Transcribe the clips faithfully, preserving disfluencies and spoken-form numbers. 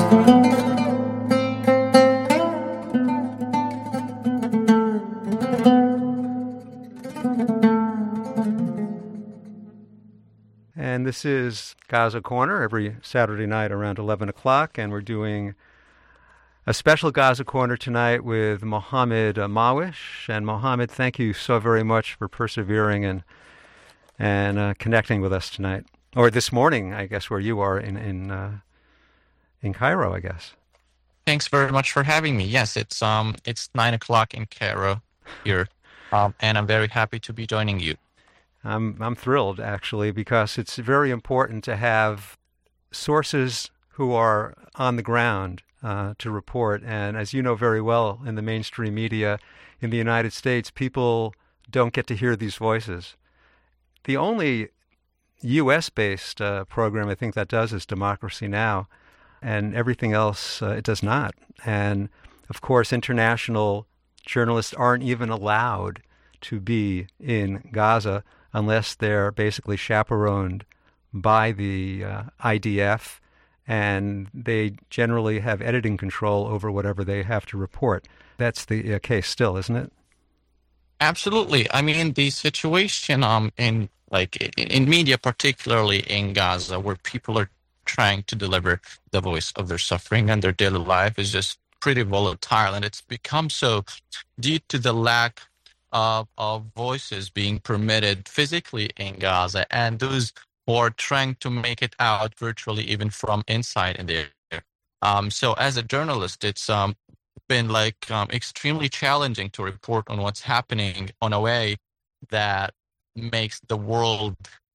And this is Gaza Corner every Saturday night around eleven o'clock, and we're doing a special Gaza Corner tonight with Mohammed Mawish. And Mohammed, thank you so very much for persevering and and uh, connecting with us tonight, or this morning, I guess, where you are in in uh, in Cairo, I guess. Thanks very much for having me. Yes, it's um it's nine o'clock in Cairo here, um, and I'm very happy to be joining you. I'm I'm thrilled, actually, because it's very important to have sources who are on the ground uh, to report. And as you know very well, in the mainstream media in the United States, people don't get to hear these voices. The only U S-based uh, program I think that does is Democracy Now!, and everything else, uh, it does not. And, of course, international journalists aren't even allowed to be in Gaza unless they're basically chaperoned by the uh, I D F, and they generally have editing control over whatever they have to report. That's the uh, case still, isn't it? Absolutely. I mean, the situation um in like in, in media, particularly in Gaza, where people are trying to deliver the voice of their suffering and their daily life, is just pretty volatile, and it's become so due to the lack of, of voices being permitted physically in Gaza, and those who are trying to make it out virtually, even from inside in there. Um, so as a journalist, it's um, been like um, extremely challenging to report on what's happening on a way that makes the world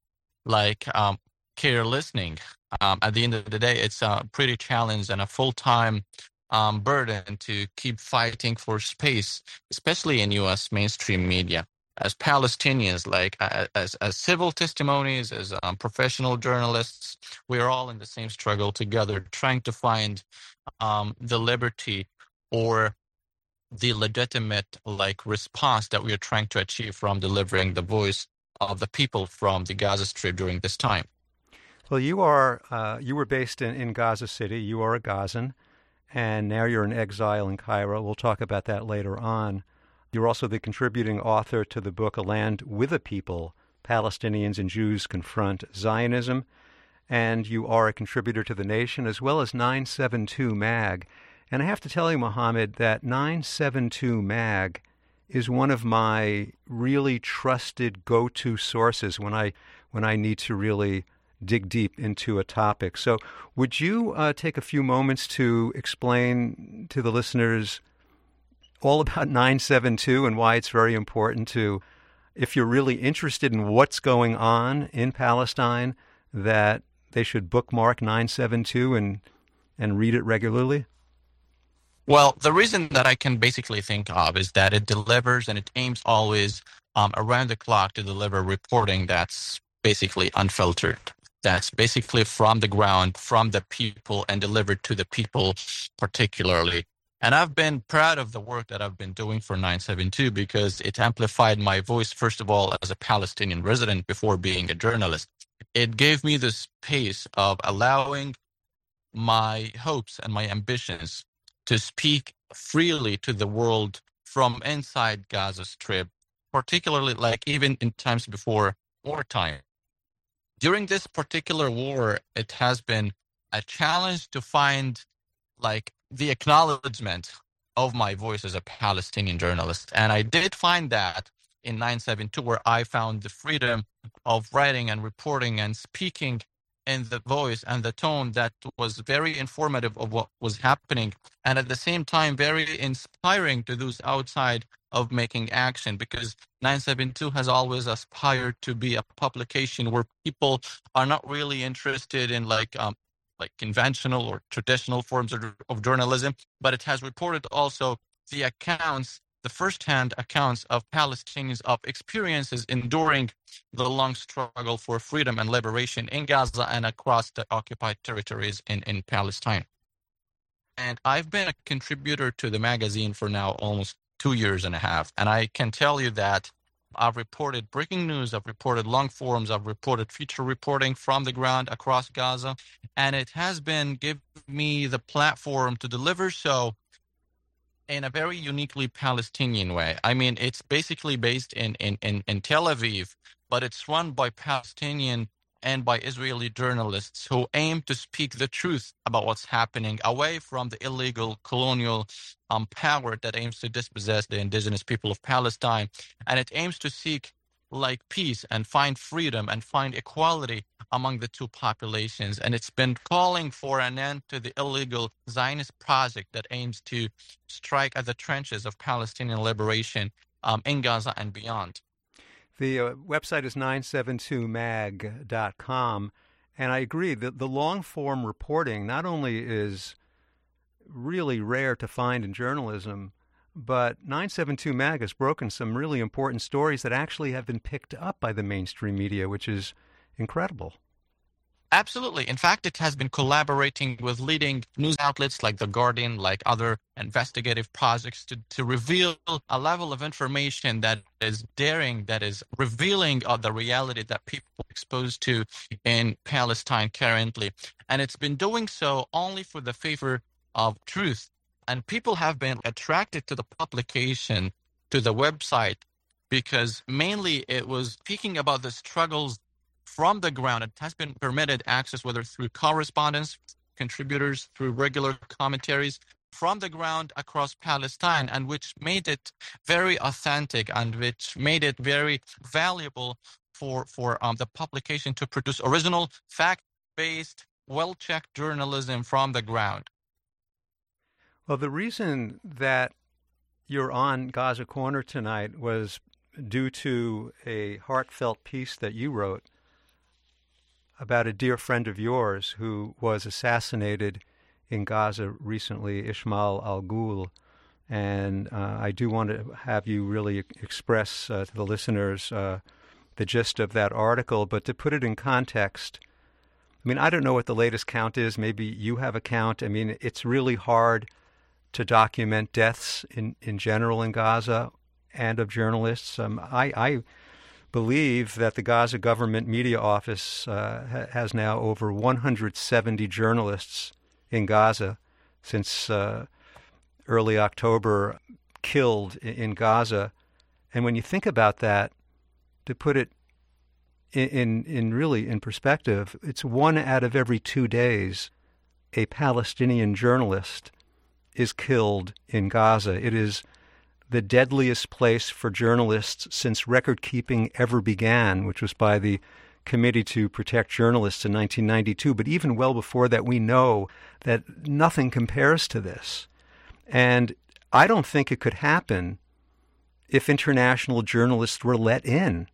like um, care listening. Um, at the end of the day, it's a pretty challenge and a full-time um, burden to keep fighting for space, especially in U S mainstream media. As Palestinians, like uh, as as civil testimonies, as um, professional journalists, we are all in the same struggle together, trying to find um, the liberty or the legitimate like response that we are trying to achieve from delivering the voice of the people from the Gaza Strip during this time. Well, you are uh, you were based in, in Gaza City. You are a Gazan, and now you're in exile in Cairo. We'll talk about that later on. You're also the contributing author to the book A Land with a People, Palestinians and Jews Confront Zionism, and you are a contributor to The Nation as well as nine seventy-two Mag. And I have to tell you, Mohammed, that nine seventy-two Mag is one of my really trusted go-to sources when I when I need to really dig deep into a topic. So would you uh, take a few moments to explain to the listeners all about nine seventy-two and why it's very important to, if you're really interested in what's going on in Palestine, that they should bookmark nine seventy-two and, and read it regularly? Well, the reason that I can basically think of is that it delivers and it aims always um, around the clock to deliver reporting that's basically unfiltered. That's basically from the ground, from the people, and delivered to the people particularly. And I've been proud of the work that I've been doing for nine seventy-two because it amplified my voice, first of all, as a Palestinian resident before being a journalist. It gave me the space of allowing my hopes and my ambitions to speak freely to the world from inside Gaza Strip, particularly like even in times before wartime. During this particular war, it has been a challenge to find like the acknowledgement of my voice as a Palestinian journalist. And I did find that in nine seventy-two, where I found the freedom of writing and reporting and speaking in the voice and the tone that was very informative of what was happening, and at the same time very inspiring to those outside of making action, because nine seventy-two has always aspired to be a publication where people are not really interested in like um like conventional or traditional forms of, of journalism, but it has reported also the accounts, the first-hand accounts of Palestinians, of experiences enduring the long struggle for freedom and liberation in Gaza and across the occupied territories in, in Palestine. And I've been a contributor to the magazine for now almost two years and a half. And I can tell you that I've reported breaking news, I've reported long forms, I've reported feature reporting from the ground across Gaza, and it has been giving me the platform to deliver so in a very uniquely Palestinian way. I mean, it's basically based in, in, in, in Tel Aviv, but it's run by Palestinian and by Israeli journalists who aim to speak the truth about what's happening away from the illegal colonial um, power that aims to dispossess the indigenous people of Palestine. And it aims to seek like peace and find freedom and find equality among the two populations. And it's been calling for an end to the illegal Zionist project that aims to strike at the trenches of Palestinian liberation um, in Gaza and beyond. The uh, website is nine seven two mag dot com, and I agree that the long-form reporting not only is really rare to find in journalism, but nine seven two mag has broken some really important stories that actually have been picked up by the mainstream media, which is incredible. Absolutely. In fact, it has been collaborating with leading news outlets like The Guardian, like other investigative projects to, to reveal a level of information that is daring, that is revealing of the reality that people are exposed to in Palestine currently. And it's been doing so only for the favor of truth. And people have been attracted to the publication, to the website, because mainly it was speaking about the struggles from the ground. It has been permitted access, whether through correspondence, contributors, through regular commentaries from the ground across Palestine, and which made it very authentic and which made it very valuable for, for um, the publication to produce original, fact-based, well-checked journalism from the ground. Well, the reason that you're on Gaza Corner tonight was due to a heartfelt piece that you wrote about a dear friend of yours who was assassinated in Gaza recently, Ismail Al-Ghul. And uh, I do want to have you really express uh, to the listeners uh, the gist of that article. But to put it in context, I mean, I don't know what the latest count is. Maybe you have a count. I mean, it's really hard to document deaths in, in general in Gaza and of journalists. Um, I, I believe that the Gaza Government Media Office uh, ha- has now over one hundred seventy journalists in Gaza since uh, early October killed in, in Gaza. And when you think about that, to put it in, in, in really in perspective, it's one out of every two days a Palestinian journalist is killed in Gaza. It is the deadliest place for journalists since record-keeping ever began, which was by the Committee to Protect Journalists in nineteen ninety-two. But even well before that, we know that nothing compares to this. And I don't think it could happen if international journalists were let in,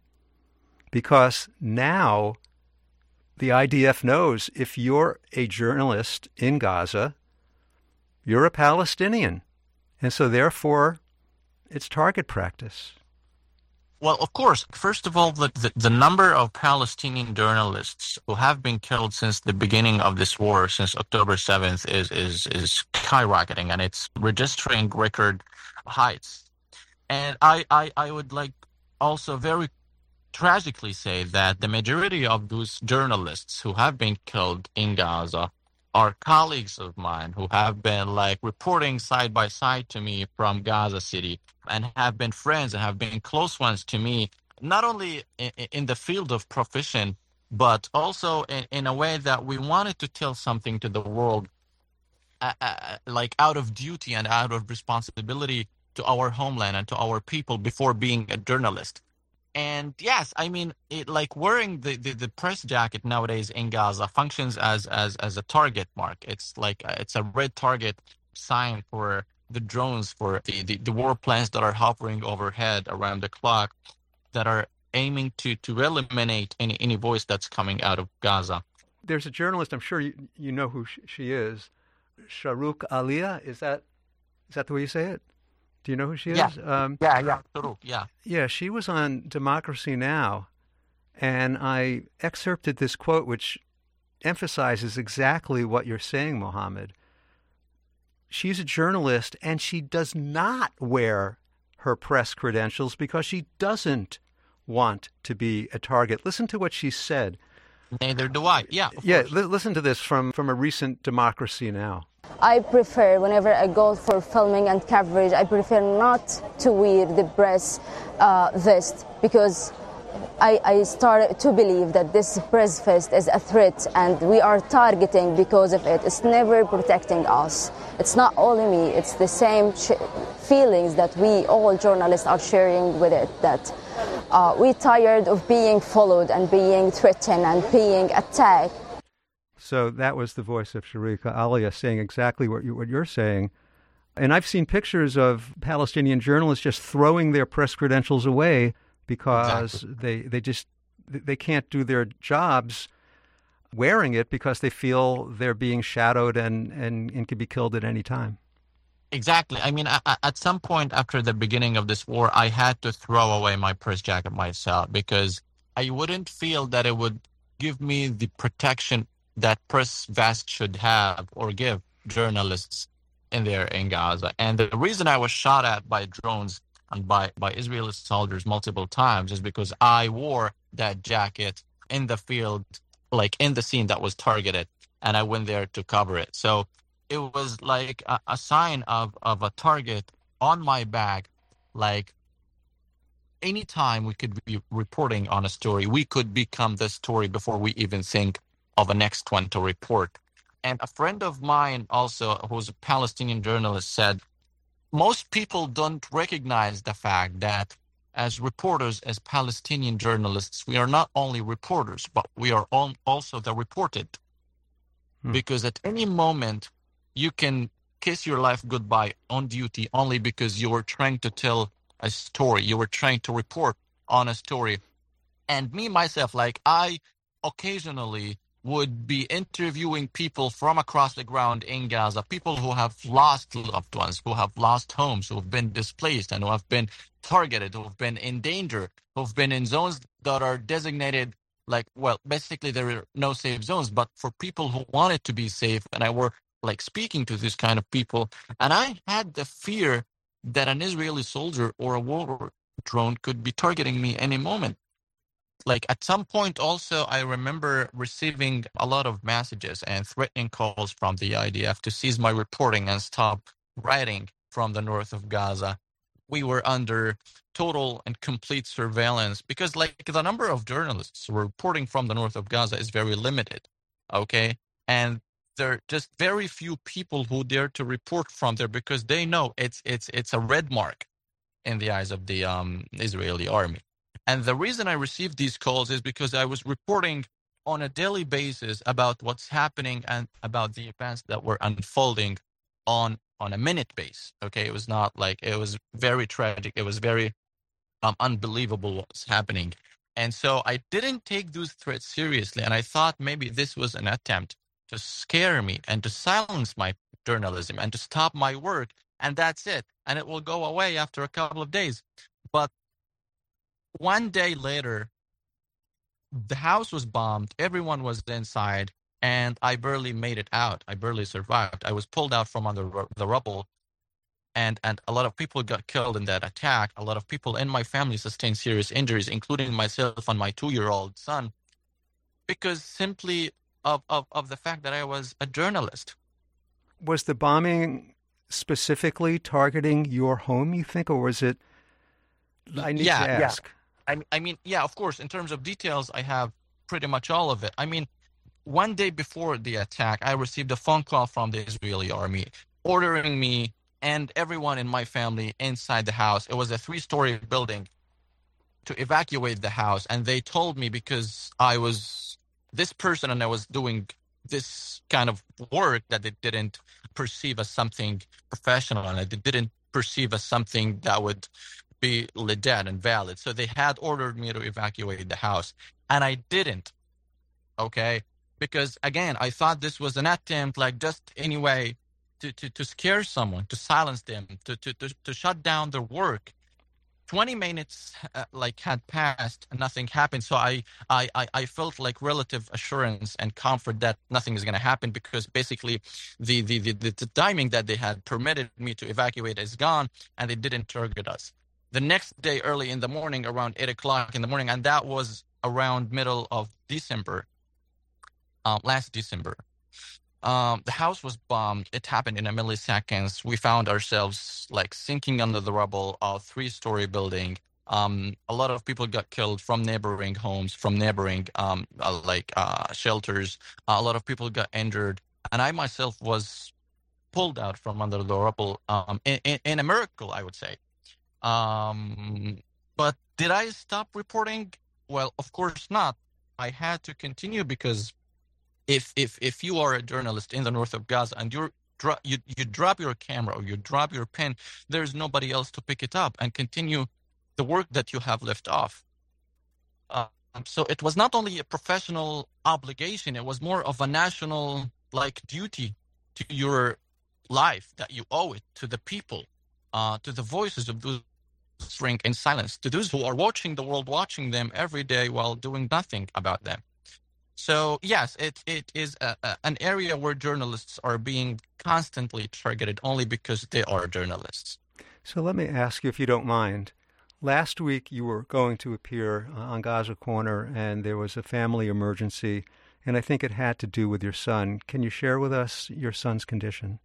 because now the I D F knows if you're a journalist in Gaza, you're a Palestinian. And so therefore, it's target practice. Well, of course, first of all, the, the, the number of Palestinian journalists who have been killed since the beginning of this war, since October seventh, is, is, is skyrocketing, and it's registering record heights. And I, I, I would like also very tragically say that the majority of those journalists who have been killed in Gaza are colleagues of mine who have been like reporting side by side to me from Gaza City and have been friends and have been close ones to me, not only in, in the field of profession, but also in, in a way that we wanted to tell something to the world, uh, uh, like out of duty and out of responsibility to our homeland and to our people before being a journalist. And yes, I mean, it, like wearing the, the, the press jacket nowadays in Gaza functions as, as, as a target mark. It's like uh, it's a red target sign for the drones, for the, the, the war planes that are hovering overhead around the clock that are aiming to, to eliminate any, any voice that's coming out of Gaza. There's a journalist, I'm sure you, you know who sh- she is, Shahrouk Alia. Is that is that the way you say it? Do you know who she is? Yeah, um, yeah, yeah, Shahrouk, yeah. Yeah, she was on Democracy Now!, and I excerpted this quote which emphasizes exactly what you're saying, Mohammed. She's a journalist, and she does not wear her press credentials because she doesn't want to be a target. Listen to what she said. Neither do I. Yeah, of Yeah, course. li- listen to this from, from a recent Democracy Now! I prefer, whenever I go for filming and coverage, I prefer not to wear the press uh, vest because I, I started to believe that this press vest is a threat and we are targeting because of it. It's never protecting us. It's not only me, it's the same sh- feelings that we all journalists are sharing with it, that uh, we're tired of being followed and being threatened and being attacked. So that was the voice of Sharika Alia saying exactly what, you, what you're saying. And I've seen pictures of Palestinian journalists just throwing their press credentials away because Exactly. they, they just they can't do their jobs wearing it because they feel they're being shadowed and, and, and could be killed at any time. Exactly. I mean, I, I- at some point after the beginning of this war, I had to throw away my press jacket myself because I wouldn't feel that it would give me the protection that press vest should have or give journalists in there in Gaza. And the reason I was shot at by drones and by, by Israeli soldiers multiple times is because I wore that jacket in the field, like in the scene that was targeted, and I went there to cover it. So it was like a, a sign of, of a target on my back. Like anytime we could be reporting on a story, we could become the story before we even think of a next one to report. And a friend of mine also, who's a Palestinian journalist, said, most people don't recognize the fact that as reporters, as Palestinian journalists, we are not only reporters, but we are all, also the reported. Hmm. Because at any moment, you can kiss your life goodbye on duty only because you were trying to tell a story. You were trying to report on a story. And me, myself, like I occasionally would be interviewing people from across the ground in Gaza, people who have lost loved ones, who have lost homes, who have been displaced and who have been targeted, who have been in danger, who have been in zones that are designated like, well, basically there are no safe zones, but for people who wanted to be safe. And I were like speaking to this kind of people. And I had the fear that an Israeli soldier or a war drone could be targeting me any moment. Like at some point also, I remember receiving a lot of messages and threatening calls from the I D F to seize my reporting and stop writing from the north of Gaza. We were under total and complete surveillance because like the number of journalists reporting from the north of Gaza is very limited. Okay. And there are just very few people who dare to report from there because they know it's it's it's a red mark in the eyes of the um, Israeli army. And the reason I received these calls is because I was reporting on a daily basis about what's happening and about the events that were unfolding on on a minute base. Okay, it was not like it was very tragic. It was very um, unbelievable what was happening. And so I didn't take those threats seriously. And I thought maybe this was an attempt to scare me and to silence my journalism and to stop my work. And that's it. And it will go away after a couple of days. But one day later, the house was bombed. Everyone was inside. And I barely made it out. I barely survived. I was pulled out from under the rubble. And, and a lot of people got killed in that attack. A lot of people in my family sustained serious injuries, including myself and my two-year-old son, because simply of, of, of the fact that I was a journalist. Was the bombing specifically targeting your home, you think, or was it? I need yeah, to ask. Yeah. I, I mean, yeah, of course, in terms of details, I have pretty much all of it. I mean, one day before the attack, I received a phone call from the Israeli army ordering me and everyone in my family inside the house. It was a three-story building to evacuate the house. And they told me because I was this person and I was doing this kind of work that they didn't perceive as something professional and they didn't perceive as something that would be legit and valid. So they had ordered me to evacuate the house. And I didn't. Okay? Because, again, I thought this was an attempt, like just anyway, to, to, to scare someone, to silence them, to, to, to, to shut down their work. twenty minutes uh, like had passed and nothing happened. So I, I, I, I felt like relative assurance and comfort that nothing is going to happen because basically the, the, the, the timing that they had permitted me to evacuate is gone and they didn't target us. the next day, early in the morning, around eight o'clock in the morning, and that was around middle of December, um, last December. Um, the house was bombed. It happened in a milliseconds. We found ourselves like sinking under the rubble of a three-story building. Um, a lot of people got killed from neighboring homes, from neighboring um, uh, like uh, shelters. Uh, a lot of people got injured, and I myself was pulled out from under the rubble um, in, in, in a miracle, I would say. Um, but did I stop reporting? Well, of course not. I had to continue because if if if you are a journalist in the north of Gaza and you're dro- you you drop your camera or you drop your pen, there's nobody else to pick it up and continue the work that you have left off. Uh, so it was not only a professional obligation; it was more of a national like duty to your life that you owe it to the people, uh, to the voices of those shrink in silence, to those who are watching the world, watching them every day while doing nothing about them. So yes, it it is a, a, an area where journalists are being constantly targeted only because they are journalists. So let me ask you, if you don't mind. Last week you were going to appear uh, on Gaza Corner, and there was a family emergency, and I think it had to do with your son. Can you share with us your son's condition?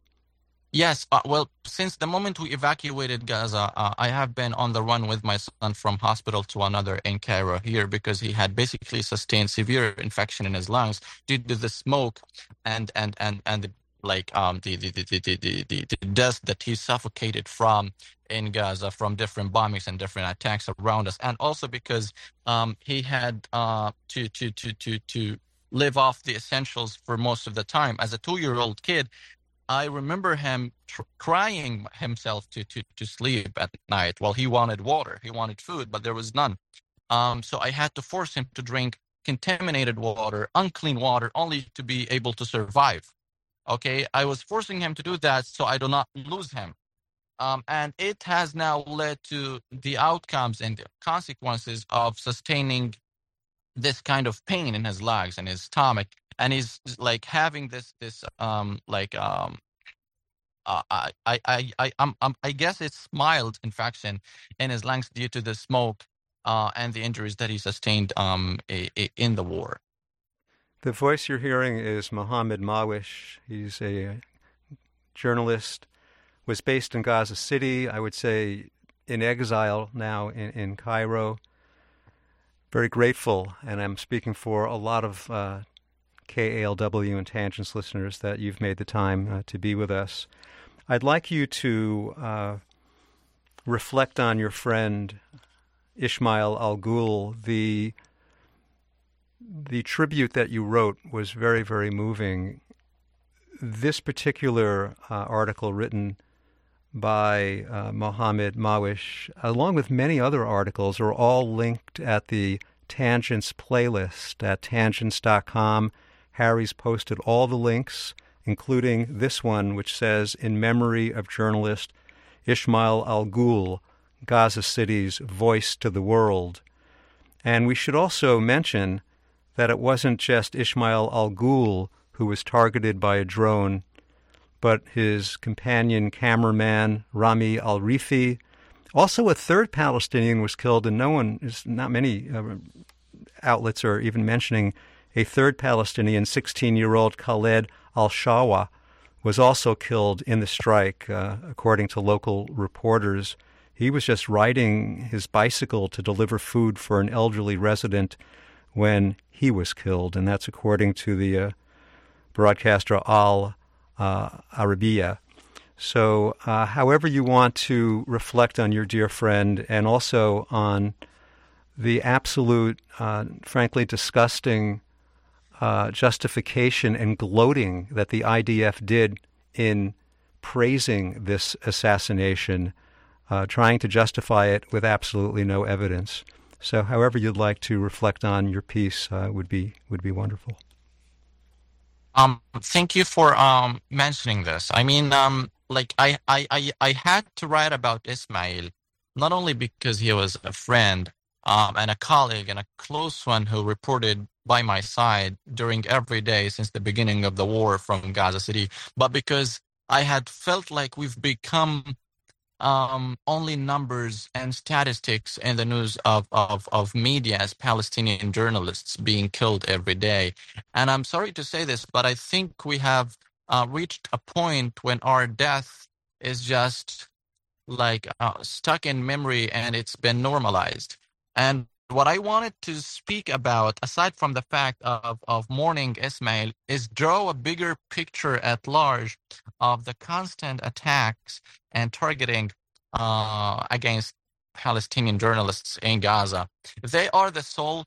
Yes, uh, well, since the moment we evacuated Gaza, uh, I have been on the run with my son from hospital to another in Cairo here because he had basically sustained severe infection in his lungs due to the smoke and and and and the, like um the the, the, the, the, the the dust that he suffocated from in Gaza from different bombings and different attacks around us, and also because um he had uh to to to to to live off the essentials for most of the time. As a two-year-old kid, I remember him tr- crying himself to, to, to sleep at night while he wanted water. He wanted food, but there was none. Um, so I had to force him to drink contaminated water, unclean water, only to be able to survive. Okay, I was forcing him to do that so I do not lose him. Um, and it has now led to the outcomes and the consequences of sustaining this kind of pain in his legs and his stomach, and he's like having this this um like um uh, I I I I um, um, I guess it's mild infection in his lungs due to the smoke uh and the injuries that he sustained um i- i- in the war. The voice you're hearing is Mohammed Mawish. He's a journalist, was based in Gaza City, I would say in exile now in, in Cairo. Very grateful, and I'm speaking for a lot of uh, K A L W and Tangents listeners that you've made the time uh, to be with us. I'd like you to uh, reflect on your friend Ismail Al-Ghul. The, the tribute that you wrote was very, very moving. This particular uh, article written by uh, Mohammed Mawish, along with many other articles, are all linked at the Tangents playlist at tangents dot com. Harry's posted all the links, including this one, which says, "In memory of journalist Ismail Al-Ghul, Gaza City's voice to the world." And we should also mention that it wasn't just Ismail Al-Ghul who was targeted by a drone, but his companion cameraman, Rami Al-Rifi. Also, a third Palestinian was killed, and no one, is not many uh, outlets are even mentioning a third Palestinian, sixteen-year-old Khaled Al-Shawa, was also killed in the strike, uh, according to local reporters. He was just riding his bicycle to deliver food for an elderly resident when he was killed, and that's according to the uh, broadcaster Al Uh, Arabiya. So uh, however you want to reflect on your dear friend, and also on the absolute, uh, frankly, disgusting uh, justification and gloating that the I D F did in praising this assassination, uh, trying to justify it with absolutely no evidence. So however you'd like to reflect on your piece uh, would be would be wonderful. Um, thank you for um mentioning this. I mean, um, like I, I, I, I had to write about Ismail, not only because he was a friend, um, and a colleague and a close one who reported by my side during every day since the beginning of the war from Gaza City, but because I had felt like we've become um, only numbers and statistics in the news of, of, of media as Palestinian journalists being killed every day. And I'm sorry to say this, but I think we have uh, reached a point when our death is just like uh, stuck in memory and it's been normalized. And what I wanted to speak about, aside from the fact of, of mourning Ismail, is draw a bigger picture at large of the constant attacks and targeting uh, against Palestinian journalists in Gaza. They are the sole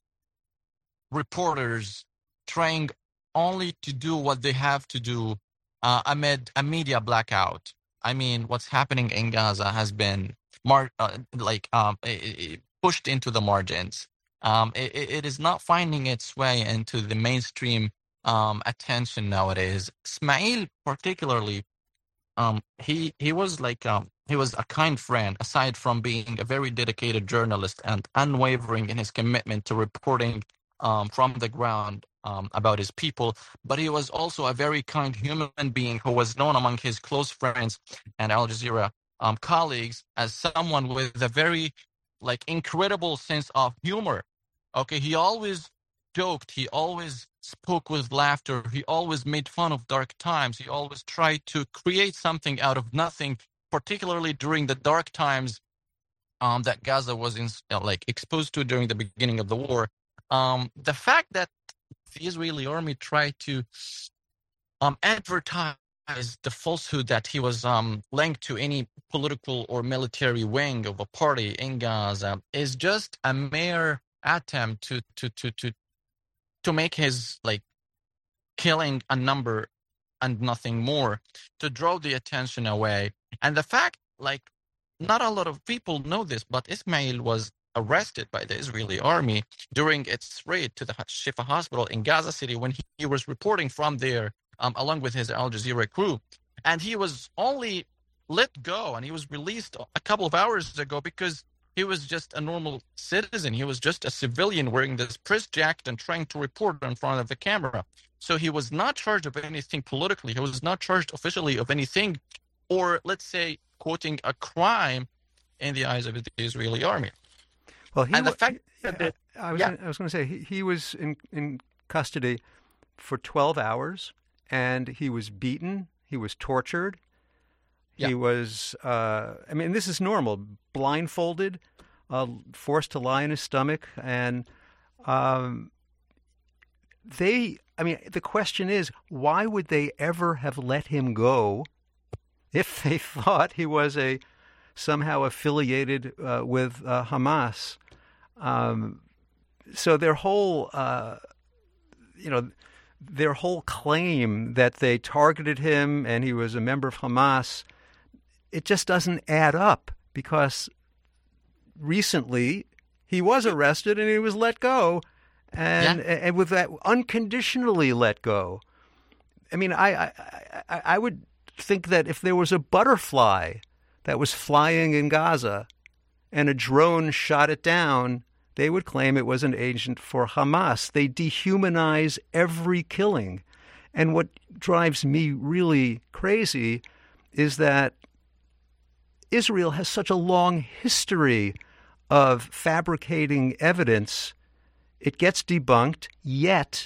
reporters trying only to do what they have to do uh, amid a media blackout. I mean, what's happening in Gaza has been mar- uh, like um, i- i- pushed into the margins. Um, it, it is not finding its way into the mainstream um, attention nowadays. Ismail, particularly, um, he he was like um, he was a kind friend. Aside from being a very dedicated journalist and unwavering in his commitment to reporting um, from the ground um, about his people, but he was also a very kind human being who was known among his close friends and Al Jazeera um, colleagues as someone with a very like incredible sense of humor. Okay, he always joked. He always spoke with laughter. He always made fun of dark times. He always tried to create something out of nothing, particularly during the dark times um, that Gaza was in, uh, like exposed to during the beginning of the war. Um, the fact that the Israeli army tried to um, advertise the falsehood that he was um, linked to any political or military wing of a party in Gaza is just a mere attempt to to to to to make his like killing a number and nothing more, to draw the attention away. And the fact, like, not a lot of people know this, but Ismail was arrested by the Israeli army during its raid to the Shifa hospital in Gaza City when he, he was reporting from there um, along with his Al Jazeera crew. And he was only let go and he was released a couple of hours ago because he was just a normal citizen. He was just a civilian wearing this press jacket and trying to report in front of the camera. So he was not charged of anything politically. He was not charged officially of anything, or let's say, quoting a crime in the eyes of the Israeli army. Well, he and the wa- fact that yeah, the- I was yeah. gonna, I was going to say he, he was in in custody for twelve hours, and he was beaten. He was tortured. He Yeah. was. Uh, I mean, this is normal. Blindfolded, uh, forced to lie on his stomach, and um, they. I mean, the question is, why would they ever have let him go if they thought he was a somehow affiliated uh, with uh, Hamas? Um, so their whole, uh, you know, their whole claim that they targeted him and he was a member of Hamas, it just doesn't add up, because recently he was arrested and he was let go, and Yeah. and with that unconditionally let go. I mean, I, I I I would think that if there was a butterfly that was flying in Gaza and a drone shot it down, they would claim it was an agent for Hamas. They dehumanize every killing. And what drives me really crazy is that Israel has such a long history of fabricating evidence. It gets debunked, yet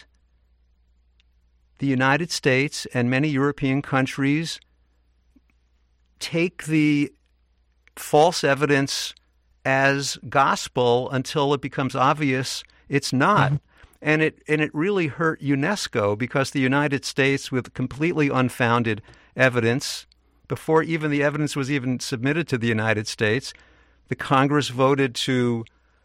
the United States and many European countries take the false evidence as gospel until it becomes obvious it's not. Mm-hmm. And it and it really hurt UNESCO, because the United States, with completely unfounded evidence, before even the evidence was even submitted to the United States, the Congress voted to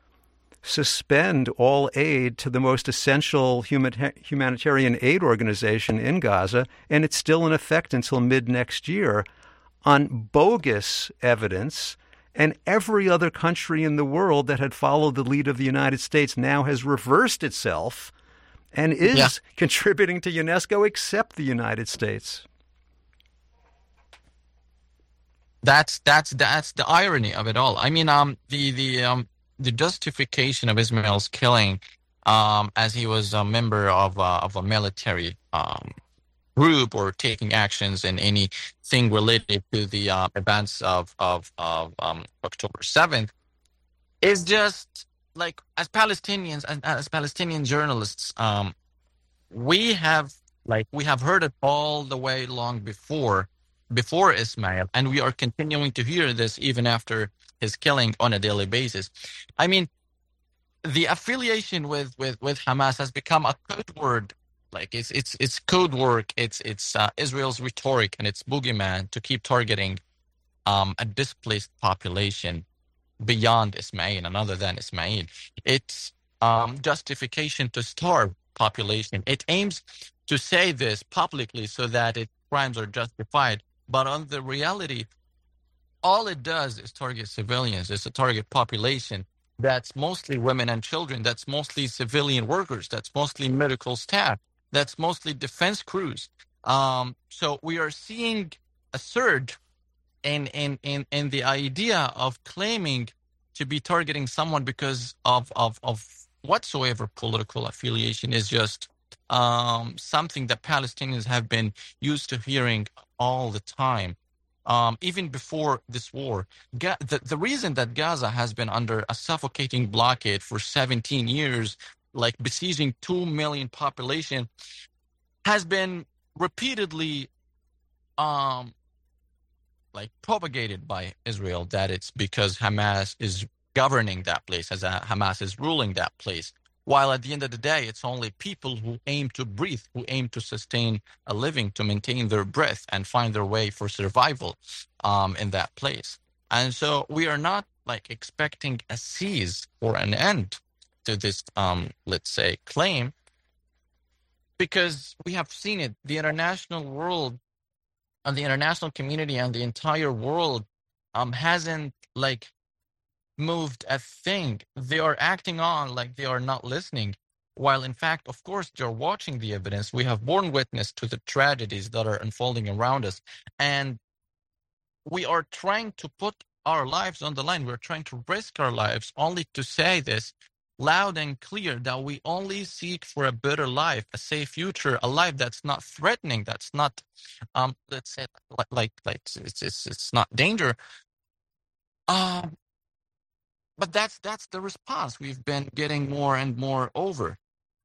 suspend all aid to the most essential humanitarian aid organization in Gaza, and it's still in effect until mid-next year, on bogus evidence. And every other country in the world that had followed the lead of the United States now has reversed itself and is Yeah. contributing to UNESCO, except the United States. That's that's that's the irony of it all. I mean, um, the the um the justification of Ismail's killing, um, as he was a member of uh, of a military um group or taking actions in anything related to the uh, events of of, of um, October seventh is just like, as Palestinians and as Palestinian journalists, um, we have like we have heard it all the way long before before Ismail, and we are continuing to hear this even after his killing on a daily basis. I mean, the affiliation with with with Hamas has become a code word. Like it's it's it's code work. It's it's uh, Israel's rhetoric and its boogeyman to keep targeting um, a displaced population beyond Ismail and other than Ismail. It's um, justification to starve population. It aims to say this publicly so that its crimes are justified. But on the reality, all it does is target civilians. It's a target population that's mostly women and children. That's mostly civilian workers. That's mostly medical staff. That's mostly defense crews. Um, so we are seeing a surge in, in, in, in the idea of claiming to be targeting someone because of, of, of whatsoever political affiliation is just um, something that Palestinians have been used to hearing all the time. Um, even before this war, Ga- the, the reason that Gaza has been under a suffocating blockade for seventeen years, like besieging two million population, has been repeatedly um, like propagated by Israel, that it's because Hamas is governing that place, as a, Hamas is ruling that place. While at the end of the day, it's only people who aim to breathe, who aim to sustain a living, to maintain their breath and find their way for survival um, in that place. And so we are not like expecting a cease or an end to this, um, let's say, claim, because we have seen it. The international world and the international community and the entire world um, hasn't like moved a thing. They are acting on like they are not listening, while in fact, of course, they're watching the evidence. We have borne witness to the tragedies that are unfolding around us, and we are trying to put our lives on the line. We're trying to risk our lives only to say this loud and clear, that we only seek for a better life, a safe future, a life that's not threatening, that's not, um, let's say, like, like, like it's, it's, it's not danger. Um, But that's that's the response we've been getting more and more over.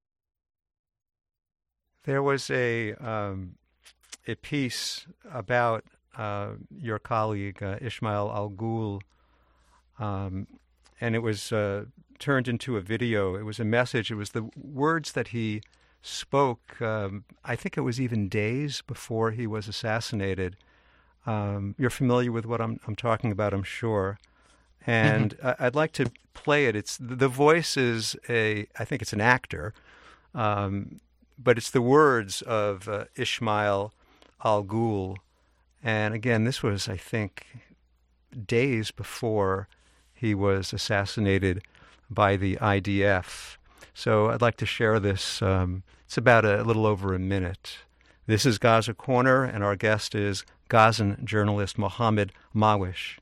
There was a um, a piece about uh, your colleague uh, Ismail Al-Ghul, um, and it was uh, turned into a video. It was a message. It was the words that he spoke. Um, I think it was even days before he was assassinated. Um, you're familiar with what I'm I'm talking about, I'm sure. And mm-hmm. I'd like to play it. It's the voice is a, I think it's an actor, um, but it's the words of uh, Ismail Al-Ghul. And again, this was, I think, days before he was assassinated by the I D F. So I'd like to share this. Um, it's about a, a little over a minute. This is Gaza Corner, and our guest is Gazan journalist Mohammed Mawish.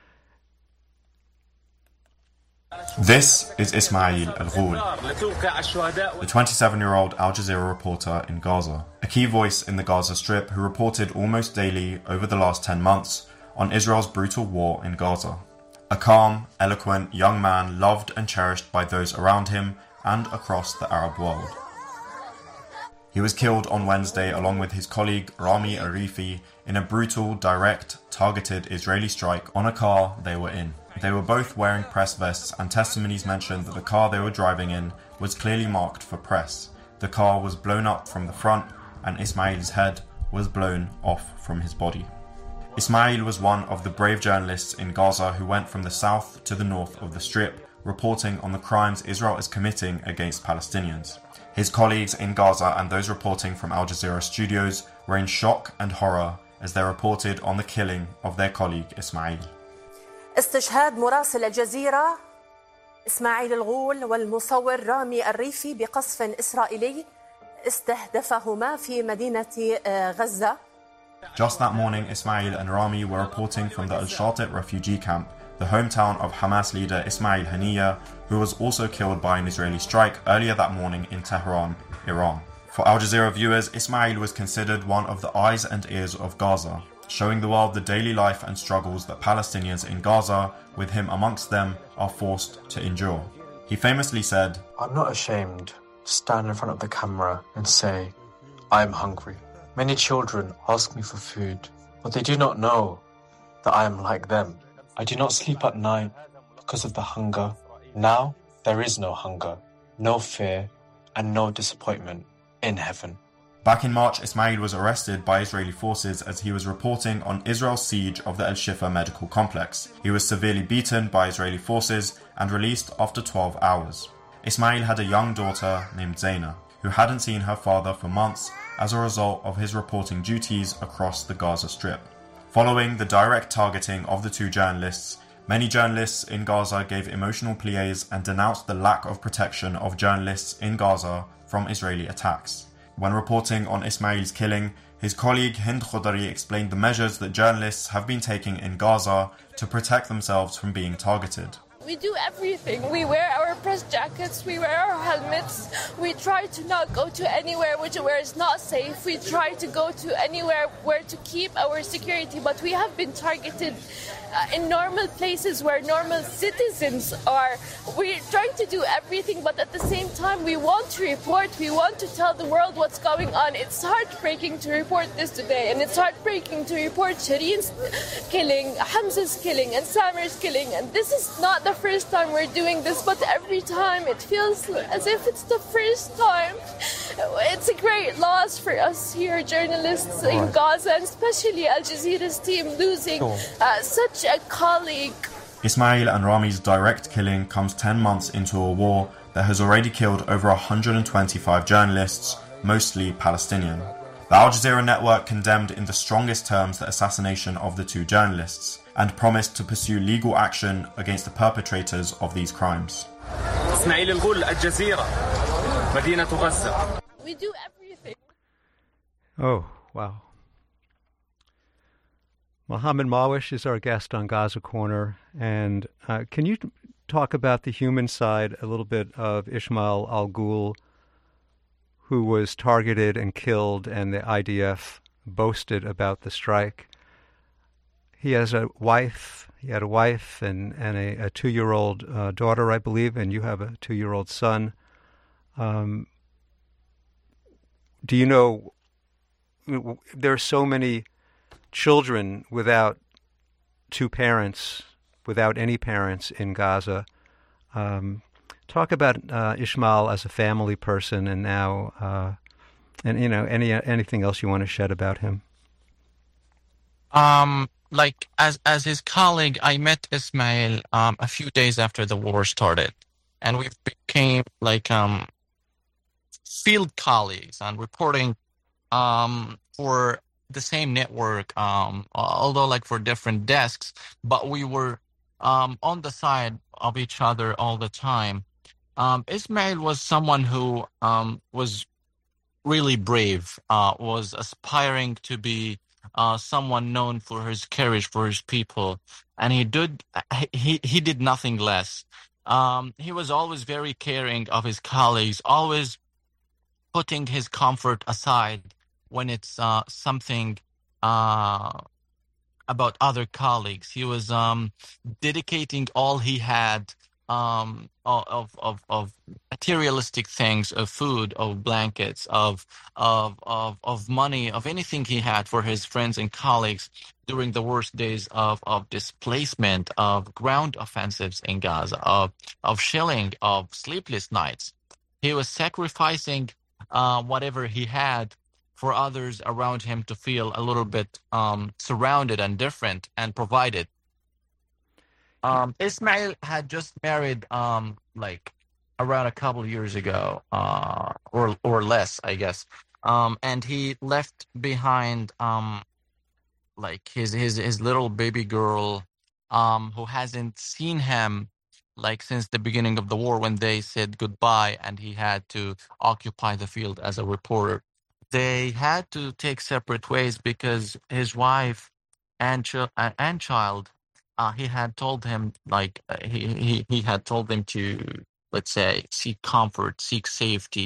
This is Ismail Al-Ghul, the twenty-seven-year-old Al Jazeera reporter in Gaza, a key voice in the Gaza Strip who reported almost daily over the last ten months on Israel's brutal war in Gaza. A calm, eloquent young man loved and cherished by those around him and across the Arab world. He was killed on Wednesday along with his colleague Rami Arifi in a brutal, direct, targeted Israeli strike on a car they were in. They were both wearing press vests, and testimonies mentioned that the car they were driving in was clearly marked for press. The car was blown up from the front, and Ismail's head was blown off from his body. Ismail was one of the brave journalists in Gaza who went from the south to the north of the Strip, reporting on the crimes Israel is committing against Palestinians. His colleagues in Gaza and those reporting from Al Jazeera studios were in shock and horror as they reported on the killing of their colleague Ismail. استشهاد مراسل الجزيرة إسماعيل الغول والمصور رامي الريفي بقصف إسرائيلي استهدفهما في مدينة غزة. Just that morning, Ismail and Rami were reporting from the Al-Shatit refugee camp, the hometown of Hamas leader Ismail Haniyeh, who was also killed by an Israeli strike earlier that morning in Tehran, Iran. For Al Jazeera viewers, Ismail was considered one of the eyes and ears of Gaza, showing the world the daily life and struggles that Palestinians in Gaza, with him amongst them, are forced to endure. He famously said, "I'm not ashamed to stand in front of the camera and say, I am hungry. Many children ask me for food, but they do not know that I am like them. I do not sleep at night because of the hunger. Now there is no hunger, no fear, and no disappointment in heaven." Back in March, Ismail was arrested by Israeli forces as he was reporting on Israel's siege of the Al-Shifa medical complex. He was severely beaten by Israeli forces and released after twelve hours. Ismail had a young daughter named Zaina, who hadn't seen her father for months as a result of his reporting duties across the Gaza Strip. Following the direct targeting of the two journalists, many journalists in Gaza gave emotional pleas and denounced the lack of protection of journalists in Gaza from Israeli attacks. When reporting on Ismail's killing, his colleague Hind Khodari explained the measures that journalists have been taking in Gaza to protect themselves from being targeted. We do everything. We wear our press jackets, we wear our helmets, we try to not go to anywhere which where it's not safe. We try to go to anywhere where to keep our security, but we have been targeted uh, in normal places where normal citizens are. We're trying to do everything, but at the same time we want to report, we want to tell the world what's going on. It's heartbreaking to report this today, and it's heartbreaking to report Shireen's killing, Hamza's killing, and Samir's killing, and this is not the first time we're doing this, but every time it feels as if it's the first time. It's a great loss for us here, journalists in Gaza, and especially Al Jazeera's team, losing uh, such a colleague. Ismail and Rami's direct killing comes ten months into a war that has already killed over one hundred twenty-five journalists, mostly Palestinian. The Al Jazeera network condemned in the strongest terms the assassination of the two journalists and promised to pursue legal action against the perpetrators of these crimes. إسماعيل الغول الجزيرة مدينة غزة. We do everything. Oh, wow. Mohammed Mawish is our guest on Gaza Corner. And uh, can you talk about the human side a little bit of Ismail al-Ghul, who was targeted and killed, and the I D F boasted about the strike? He has a wife, he had a wife and, and a, a two-year-old uh, daughter, I believe, and you have a two-year-old son. Um, do you know, there are so many children without two parents, without any parents in Gaza. Um, talk about uh, Ismail as a family person, and now, uh, and you know, any anything else you want to shed about him. Um, like as as his colleague, I met Ismail um a few days after the war started, and we became like um field colleagues and reporting um for the same network, um although like for different desks, but we were um on the side of each other all the time. Um, Ismail was someone who um was really brave, uh, was aspiring to be uh, someone known for his courage for his people, and he did he he did nothing less. Um, he was always very caring of his colleagues, always putting his comfort aside when it's uh, something uh, about other colleagues. He was um, dedicating all he had um of of of materialistic things, of food, of blankets, of of of of money, of anything he had for his friends and colleagues during the worst days of of displacement, of ground offensives in Gaza, of of shelling, of sleepless nights. He was sacrificing uh, whatever he had for others around him to feel a little bit um surrounded and different and provided. Um, Ismail had just married, um, like around a couple of years ago, uh, or or less, I guess. Um, and he left behind, um, like his his his little baby girl, um, who hasn't seen him like since the beginning of the war, when they said goodbye, and he had to occupy the field as a reporter. They had to take separate ways because his wife and ch- and child. Uh, he had told him, like, uh, he, he, he had told them to, let's say, seek comfort, seek safety,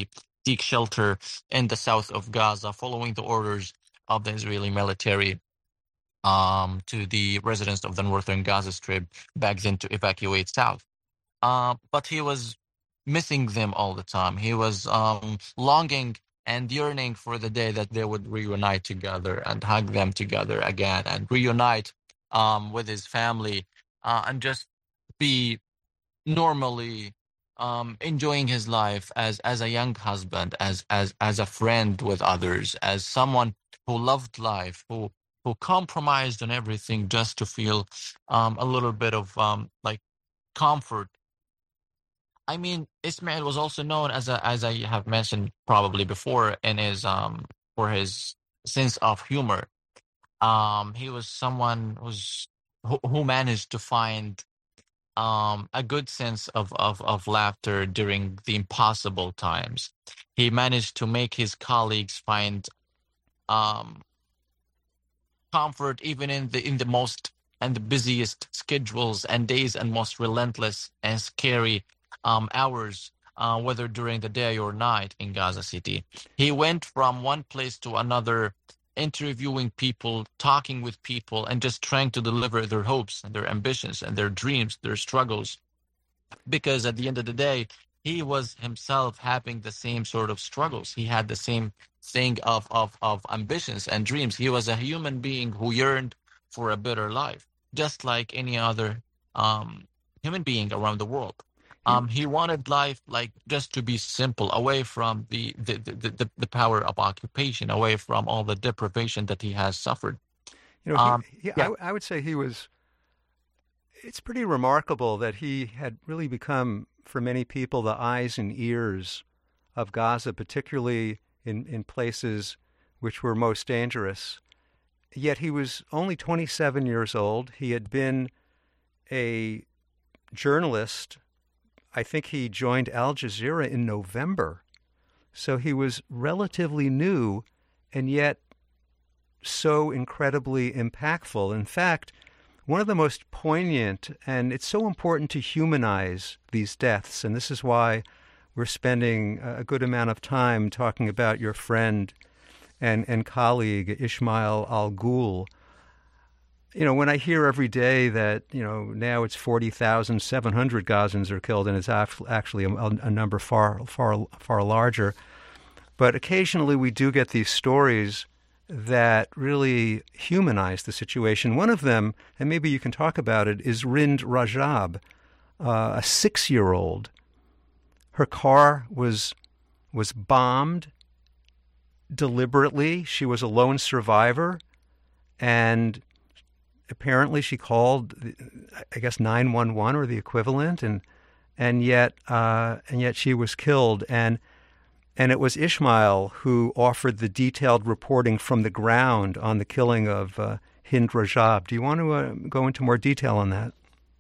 seek shelter in the south of Gaza, following the orders of the Israeli military um, to the residents of the northern Gaza Strip back then to evacuate south. Uh, but he was missing them all the time. He was um, longing and yearning for the day that they would reunite together and hug them together again and reunite um, with his family uh, and just be normally um, enjoying his life as as a young husband, as as as a friend with others, as someone who loved life, who who compromised on everything just to feel um, a little bit of um, like comfort. I mean, Ismail was also known as a, as I have mentioned probably before, in his um for his sense of humor. Um, he was someone who's who, who managed to find um a good sense of, of of laughter during the impossible times. He managed to make his colleagues find um comfort even in the in the most and the busiest schedules and days and most relentless and scary um hours, uh, whether during the day or night in Gaza City. He went from one place to another, interviewing people, talking with people, and just trying to deliver their hopes and their ambitions and their dreams, their struggles. Because at the end of the day, he was himself having the same sort of struggles. He had the same thing of, of, of ambitions and dreams. He was a human being who yearned for a better life, just like any other um, human being around the world. Um, he wanted life like just to be simple, away from the the, the, the, the power of occupation, away from all the deprivation that he has suffered. You know, Um, he, he, yeah. I, I would say he was, it's pretty remarkable that he had really become, for many people, the eyes and ears of Gaza, particularly in, in places which were most dangerous. Yet he was only twenty-seven years old. He had been a journalist. I think he joined Al Jazeera in November. So he was relatively new and yet so incredibly impactful. In fact, one of the most poignant, and it's so important to humanize these deaths, and this is why we're spending a good amount of time talking about your friend and, and colleague, Ismail Al-Ghul. You know, when I hear every day that, you know, now it's forty thousand seven hundred Gazans are killed, and it's actually a, a number far, far, far larger. But occasionally we do get these stories that really humanize the situation. One of them, and maybe you can talk about it, is Rind Rajab, uh, a six-year-old. Her car was was bombed deliberately. She was a lone survivor, and apparently she called, I guess, nine one one or the equivalent, and and yet uh, and yet she was killed. And and it was Ismail who offered the detailed reporting from the ground on the killing of uh, Hind Rajab. Do you want to uh, go into more detail on that?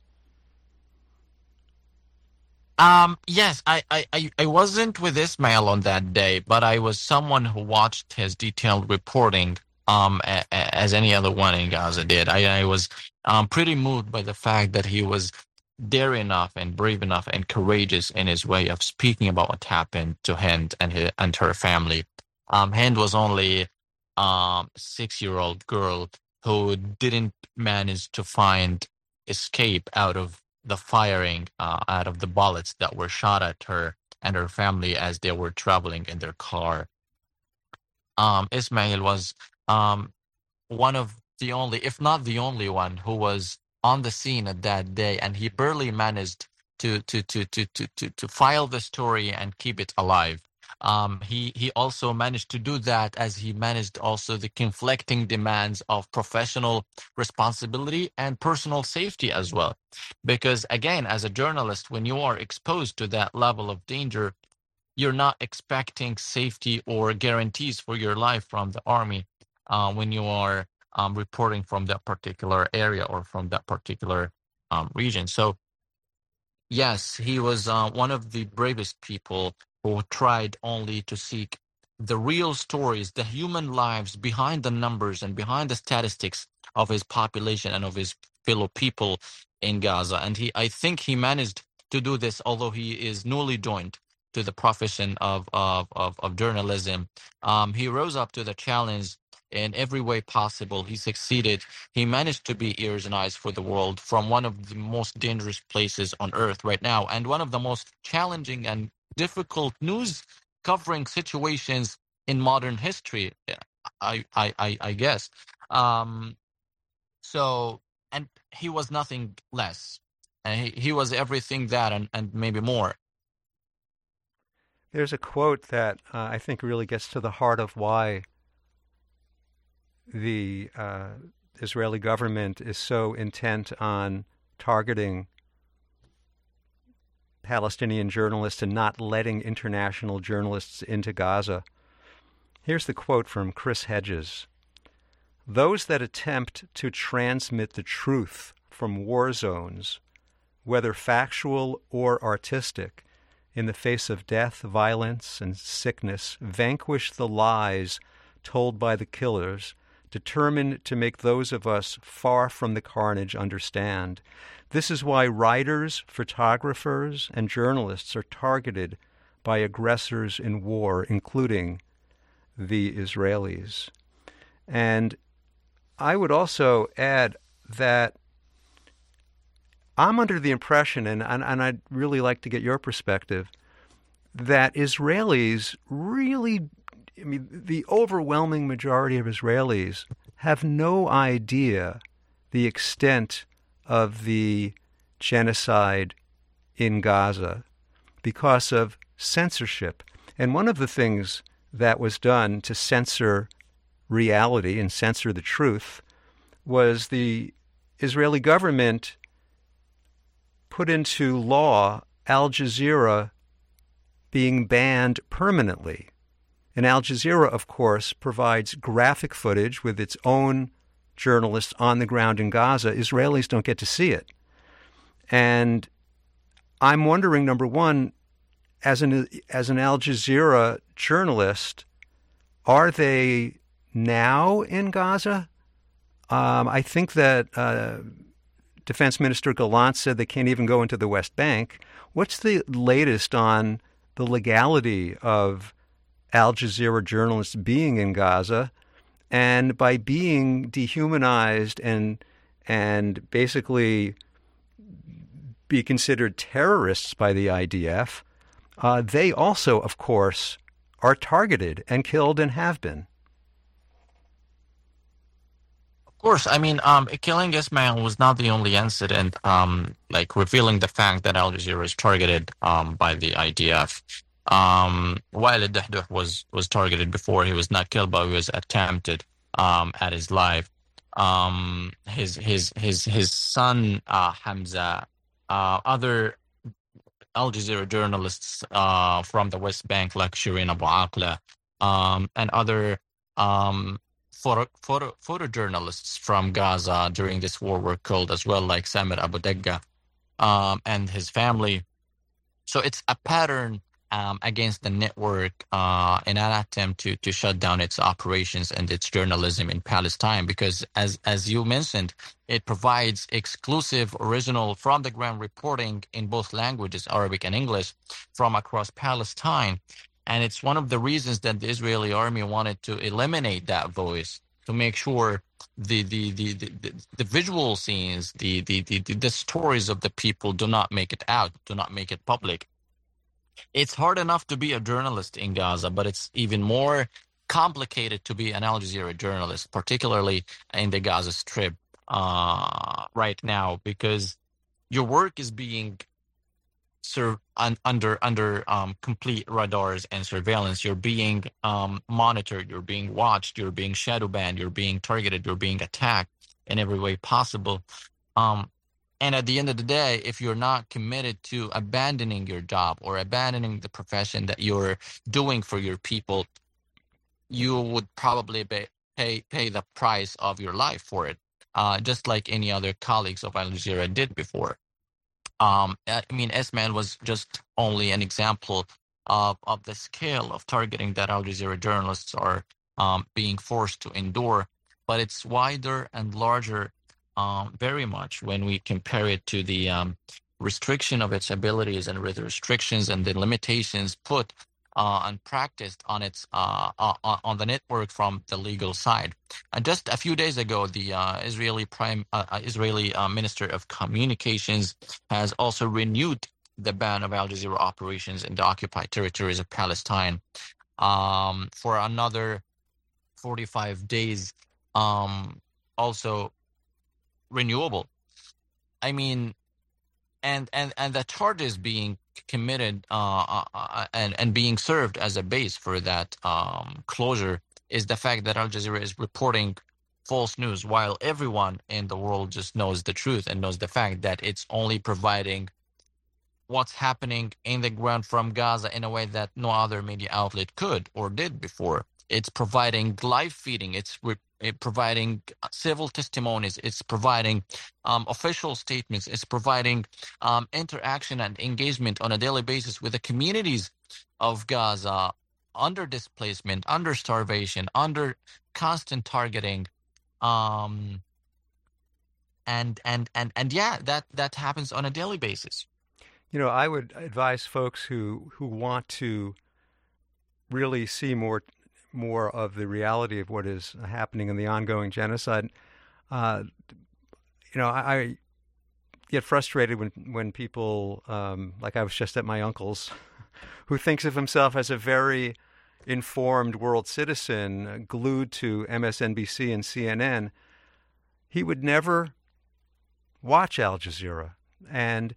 Um, yes, I, I, I, I wasn't with Ismail on that day, but I was someone who watched his detailed reporting um, a, a, as any other one in Gaza did. I, I was um, pretty moved by the fact that he was dare enough and brave enough and courageous in his way of speaking about what happened to Hind and, his, and her family. Um, Hind was only um, a um, six-year-old girl who didn't manage to find escape out of the firing, uh, out of the bullets that were shot at her and her family as they were traveling in their car. Um, Ismail was um, one of the only, if not the only one, who was on the scene at that day, and he barely managed to to to to to to, to file the story and keep it alive. Um, he he also managed to do that as he managed also the conflicting demands of professional responsibility and personal safety as well. Because again, as a journalist, when you are exposed to that level of danger, you're not expecting safety or guarantees for your life from the army uh, when you are um, reporting from that particular area or from that particular um, region. So yes, he was uh, one of the bravest people who tried only to seek the real stories, the human lives behind the numbers and behind the statistics of his population and of his fellow people in Gaza. And he, I think he managed to do this, although he is newly joined to the profession of of of, of journalism. Um, he rose up to the challenge in every way possible. He succeeded. He managed to be ears and eyes for the world from one of the most dangerous places on earth right now, and one of the most challenging and difficult news covering situations in modern history. I I I, I guess. Um, so, and he was nothing less. And he, he was everything that and, and maybe more. There's a quote that uh, I think really gets to the heart of why the uh, Israeli government is so intent on targeting Palestinian journalists and not letting international journalists into Gaza. Here's the quote from Chris Hedges. "Those that attempt to transmit the truth from war zones, whether factual or artistic, in the face of death, violence, and sickness, vanquish the lies told by the killers, determined to make those of us far from the carnage understand. This is why writers, photographers, and journalists are targeted by aggressors in war, including the Israelis." And I would also add that I'm under the impression, and, and, and I'd really like to get your perspective, that Israelis really, I mean, the overwhelming majority of Israelis have no idea the extent of the genocide in Gaza because of censorship. And one of the things that was done to censor reality and censor the truth was the Israeli government put into law Al Jazeera being banned permanently. And Al Jazeera, of course, provides graphic footage with its own journalists on the ground in Gaza. Israelis don't get to see it. And I'm wondering, number one, as an as an Al Jazeera journalist, are they now in Gaza? Um, I think that uh, Defense Minister Gallant said they can't even go into the West Bank. What's the latest on the legality of Al Jazeera journalists being in Gaza, and by being dehumanized and and basically be considered terrorists by the I D F, uh, they also, of course, are targeted and killed and have been. Of course, I mean, um, killing Ismail was not the only incident, um, like revealing the fact that Al Jazeera is targeted um, by the I D F. Um, Wael al-Dahdah was was targeted before. He was not killed, but he was attempted um, at his life. Um, his his his his son uh, Hamza, uh, other Al Jazeera journalists uh, from the West Bank like Shireen Abu Akleh, um, and other um, photo, photo, photojournalists from Gaza during this war were killed as well, like Samir Abu Degga um, and his family. So it's a pattern um, against the network uh, in an attempt to to shut down its operations and its journalism in Palestine, because as as you mentioned, it provides exclusive, original, from the ground reporting in both languages, Arabic and English, from across Palestine. And it's one of the reasons that the Israeli army wanted to eliminate that voice, to make sure the the the the, the, the visual scenes, the, the the the stories of the people do not make it out, do not make it public. It's hard enough to be a journalist in Gaza, but it's even more complicated to be an Al Jazeera journalist, particularly in the Gaza Strip uh, right now, because your work is being served un- under under um, complete radars and surveillance. You're being um, monitored, you're being watched, you're being shadow banned, you're being targeted, you're being attacked in every way possible. Um, and at the end of the day, if you're not committed to abandoning your job or abandoning the profession that you're doing for your people, you would probably pay pay, pay the price of your life for it, uh, just like any other colleagues of Al Jazeera did before. Um, I mean, Ismail was just only an example of, of the scale of targeting that Al Jazeera journalists are um, being forced to endure. But it's wider and larger, um, very much, when we compare it to the um, restriction of its abilities and with the restrictions and the limitations put uh, and practiced on its uh, uh, on the network from the legal side. And just a few days ago, the uh, Israeli Prime uh, Israeli uh, Minister of Communications has also renewed the ban of Al Jazeera operations in the occupied territories of Palestine um, for another forty-five days, um, also renewable. I mean, and and and the charges being committed uh, uh, and and being served as a base for that um, closure is the fact that Al Jazeera is reporting false news, while everyone in the world just knows the truth and knows the fact that it's only providing what's happening in the ground from Gaza in a way that no other media outlet could or did before. It's providing live feeding. It's re- it providing civil testimonies. It's providing um, official statements. It's providing um, interaction and engagement on a daily basis with the communities of Gaza under displacement, under starvation, under constant targeting. Um, and, and, and, and yeah, that, that happens on a daily basis. You know, I would advise folks who, who want to really see more more of the reality of what is happening in the ongoing genocide. Uh, you know, I, I get frustrated when when people, um, like I was just at my uncle's, who thinks of himself as a very informed world citizen, uh, glued to M S N B C and C N N. He would never watch Al Jazeera, and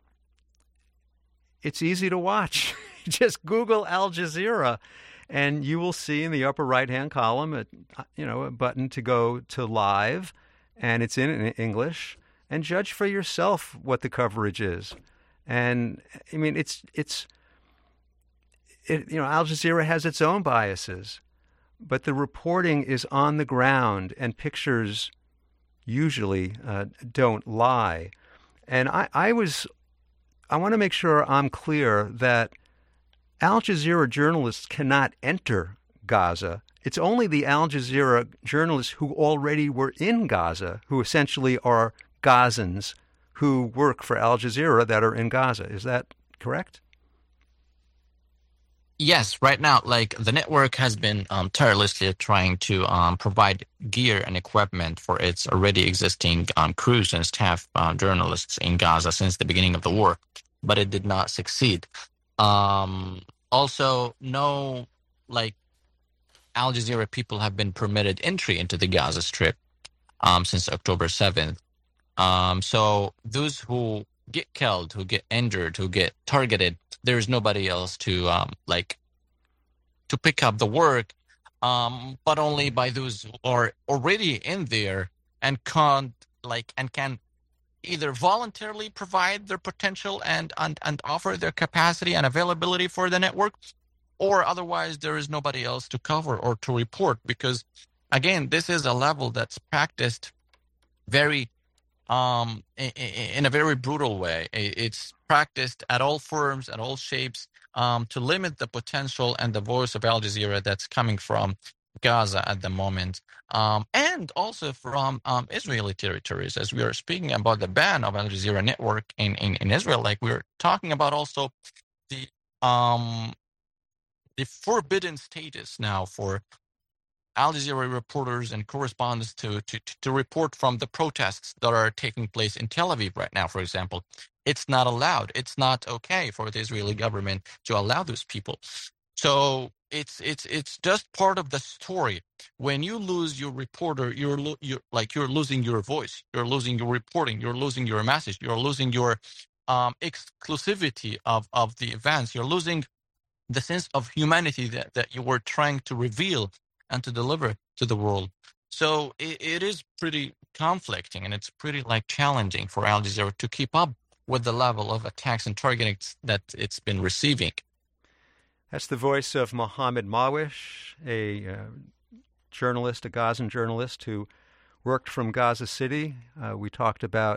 it's easy to watch. Just Google Al Jazeera, and you will see in the upper right-hand column, a, you know, a button to go to live, and it's in English. And judge for yourself what the coverage is. And I mean, it's it's it, you know, Al Jazeera has its own biases, but the reporting is on the ground, and pictures usually uh, don't lie. And I, I was. I want to make sure I'm clear that Al Jazeera journalists cannot enter Gaza. It's only the Al Jazeera journalists who already were in Gaza, who essentially are Gazans who work for Al Jazeera, that are in Gaza. Is that correct? Yes, right now, like the network has been um, tirelessly trying to um, provide gear and equipment for its already existing um, crews and staff uh, journalists in Gaza since the beginning of the war, but it did not succeed. Um, also, no, like Al Jazeera people have been permitted entry into the Gaza Strip um, since October seventh. Um, so those who get killed, who get injured, who get targeted, there's nobody else to um, like to pick up the work, um, but only by those who are already in there and can't like and can either voluntarily provide their potential and and, and offer their capacity and availability for the network, or otherwise there is nobody else to cover or to report, because again, this is a level that's practiced very um in, in a very brutal way. It's practiced at all forms, at all shapes, um to limit the potential and the voice of Al Jazeera that's coming from Gaza at the moment, um and also from um Israeli territories. As we are speaking about the ban of Al Jazeera network in in, in Israel, like we're talking about also the um the forbidden status now for Al Jazeera reporters and correspondents to, to, to report from the protests that are taking place in Tel Aviv right now, for example. It's not allowed. It's not okay for the Israeli government to allow those people. So it's it's it's just part of the story. When you lose your reporter, you're, lo- you're like you're losing your voice. You're losing your reporting. You're losing your message. You're losing your um, exclusivity of, of the events. You're losing the sense of humanity that, that you were trying to reveal and to deliver to the world. So it, it is pretty conflicting, and it's pretty like challenging for Al Jazeera to keep up with the level of attacks and targeting that it's been receiving. That's the voice of Mohammed Mawish, a uh, journalist, a Gazan journalist who worked from Gaza City. Uh, we talked about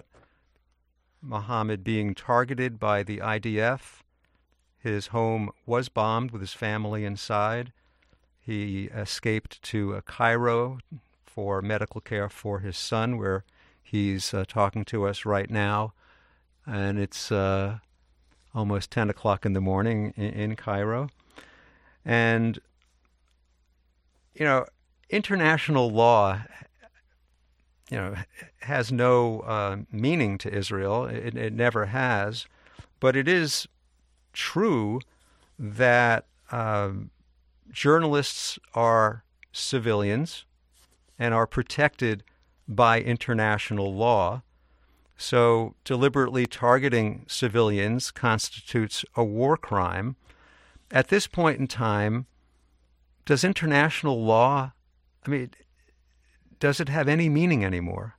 Mohammed being targeted by the I D F. His home was bombed with his family inside. He escaped to uh, Cairo for medical care for his son, where he's uh, talking to us right now. and it's uh, almost ten o'clock in the morning in, in Cairo. And, you know, international law, you know, has no uh, meaning to Israel. It, it never has. But it is true that um, journalists are civilians and are protected by international law. So deliberately targeting civilians constitutes a war crime. At this point in time, does international law, I mean, does it have any meaning anymore?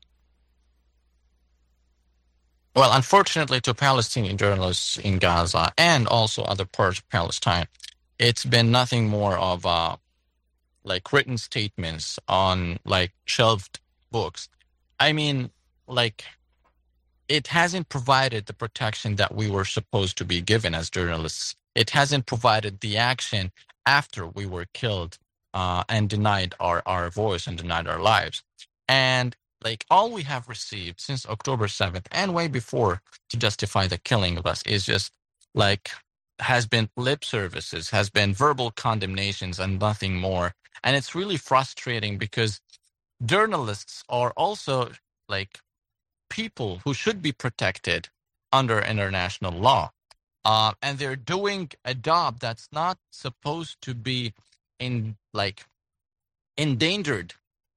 Well, unfortunately, to Palestinian journalists in Gaza and also other parts of Palestine, it's been nothing more of uh, like written statements on like shelved books. I mean, like, it hasn't provided the protection that we were supposed to be given as journalists. It hasn't provided the action after we were killed uh, and denied our, our voice and denied our lives. And like all we have received since October seventh and way before to justify the killing of us is just like has been lip services, has been verbal condemnations and nothing more. And it's really frustrating because journalists are also like people who should be protected under international law. Uh, and they're doing a job that's not supposed to be in like endangered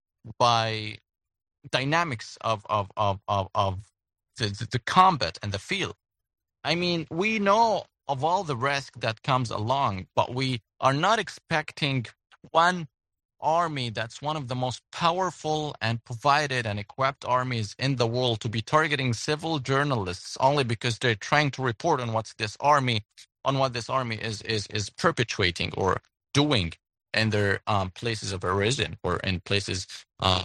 by dynamics of of of of, of the, the combat and the field. I mean, we know of all the risk that comes along, but we are not expecting one army that's one of the most powerful and provided and equipped armies in the world to be targeting civil journalists only because they're trying to report on what's this army on what this army is is is perpetuating or doing in their um, places of origin or in places uh,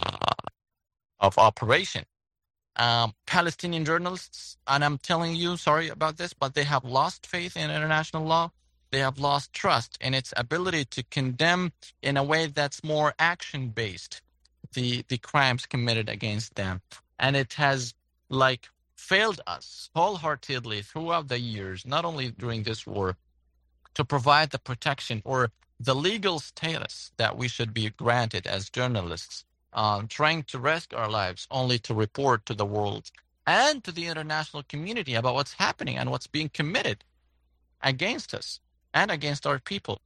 of operation. Um, Palestinian journalists, and I'm telling you, sorry about this, but they have lost faith in international law. They have lost trust in its ability to condemn in a way that's more action-based the the crimes committed against them. And it has like failed us wholeheartedly throughout the years, not only during this war, to provide the protection or the legal status that we should be granted as journalists, um, trying to risk our lives only to report to the world and to the international community about what's happening and what's being committed against us and against our people.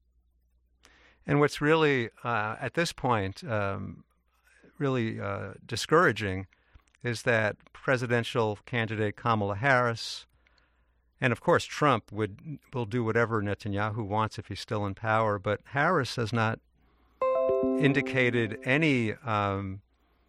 And what's really, uh, at this point, um, really uh, discouraging is that presidential candidate Kamala Harris, and of course Trump would will do whatever Netanyahu wants if he's still in power, but Harris has not indicated any um,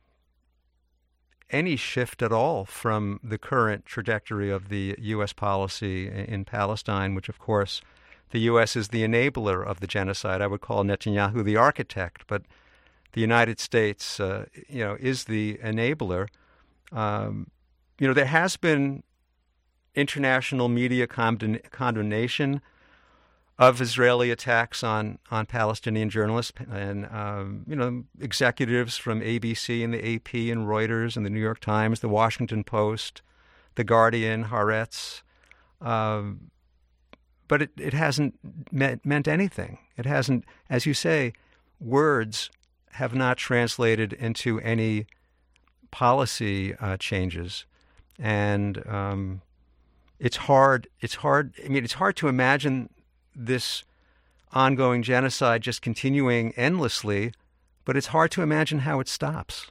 any shift at all from the current trajectory of the U S policy in Palestine, which of course the U S is the enabler of the genocide. I would call Netanyahu the architect, but the United States, uh, you know, is the enabler. Um, you know, there has been international media condemn- condemnation of Israeli attacks on, on Palestinian journalists, and um, you know, executives from A B C and the A P and Reuters and the New York Times, the Washington Post, the Guardian, Haaretz. Um, but it, it hasn't meant, meant anything. It hasn't, as you say, words have not translated into any policy uh, changes, and um, it's hard. It's hard. I mean, it's hard to imagine this ongoing genocide just continuing endlessly, but it's hard to imagine how it stops.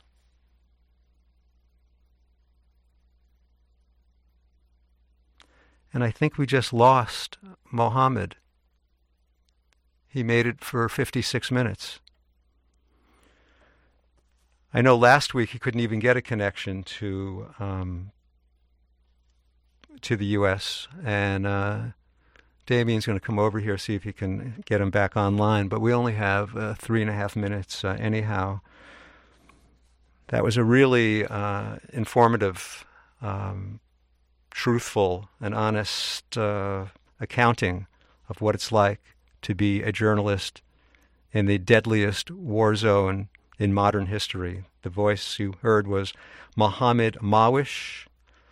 And I think we just lost Mohammed. He made it for fifty-six minutes. I know last week he couldn't even get a connection to um, to the U S, and uh, Damien's going to come over here, see if he can get him back online, but we only have uh, three and a half minutes uh, anyhow. That was a really uh, informative, um, truthful, and honest uh, accounting of what it's like to be a journalist in the deadliest war zone in modern history. The voice you heard was Mohammed Mawish,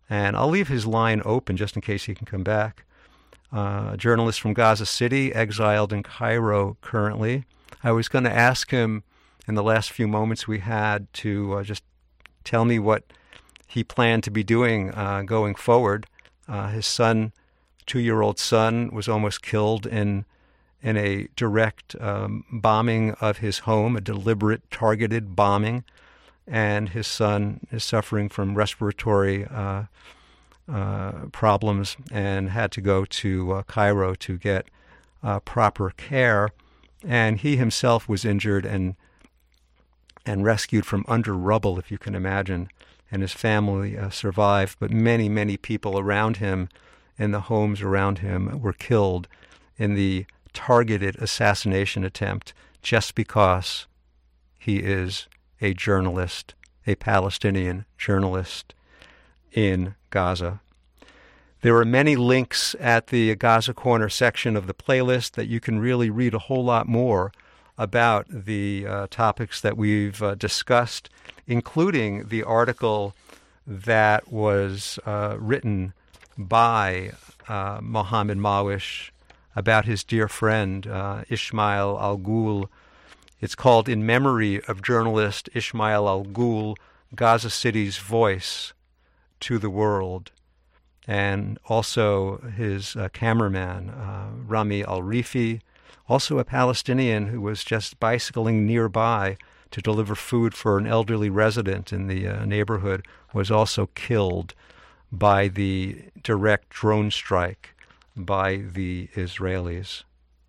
And I'll leave his line open just in case he can come back. Uh, a journalist from Gaza City, exiled in Cairo currently. I was going to ask him in the last few moments we had to uh, just tell me what he planned to be doing uh, going forward. Uh, his son, two-year-old son, was almost killed in in a direct um, bombing of his home, a deliberate, targeted bombing, and his son is suffering from respiratory uh, uh, problems and had to go to uh, Cairo to get uh, proper care. And he himself was injured and and rescued from under rubble, if you can imagine, and his family uh, survived. But many, many people around him in the homes around him were killed in the targeted assassination attempt just because he is a journalist, a Palestinian journalist in Gaza. There are many links at the Gaza Corner section of the playlist that you can really read a whole lot more about the uh, topics that we've uh, discussed, including the article that was uh, written by uh, Mohammed Mawish about his dear friend uh, Ismail Al-Ghul. It's called In Memory of Journalist Ismail Al-Ghul, Gaza City's Voice to the World. And also his uh, cameraman, uh, Rami Al-Rifi, also a Palestinian who was just bicycling nearby to deliver food for an elderly resident in the uh, neighborhood, was also killed by the direct drone strike by the Israelis.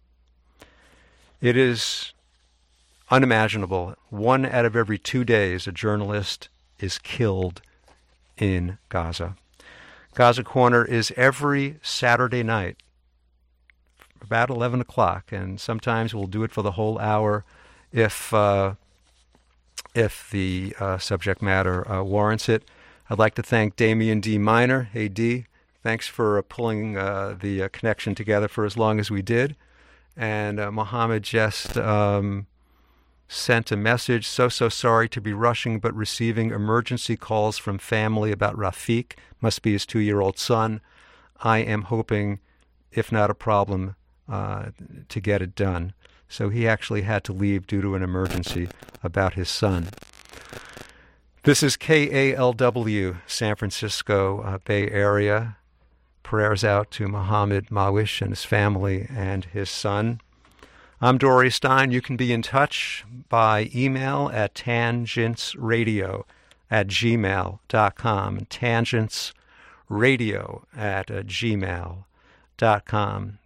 It is unimaginable. One out of every two days, a journalist is killed in Gaza. Gaza Corner is every Saturday night, about eleven o'clock, and sometimes we'll do it for the whole hour if uh, if the uh, subject matter uh, warrants it. I'd like to thank Damian D. Miner. Hey, D, thanks for uh, pulling uh, the uh, connection together for as long as we did. And uh, Mohammed just um, sent a message, so, so sorry to be rushing, but receiving emergency calls from family about Rafiq, must be his two-year-old son. I am hoping, if not a problem, uh, to get it done. So he actually had to leave due to an emergency about his son. This is K A L W, San Francisco uh, Bay Area. Prayers out to Mohammed Mawish and his family and his son. I'm Dory Stein. You can be in touch by email at tangentsradio at gmail dot com. Tangentsradio at uh, gmail dot com.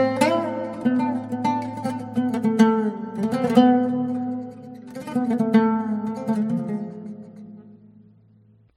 Thank you.